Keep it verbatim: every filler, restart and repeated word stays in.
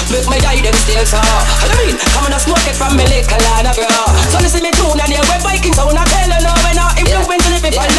Make me die them still so. What you mean? Come on and smoke it from me little line of girl. So listen me tune and hear when Viking sound. I tell you now when I influence the people.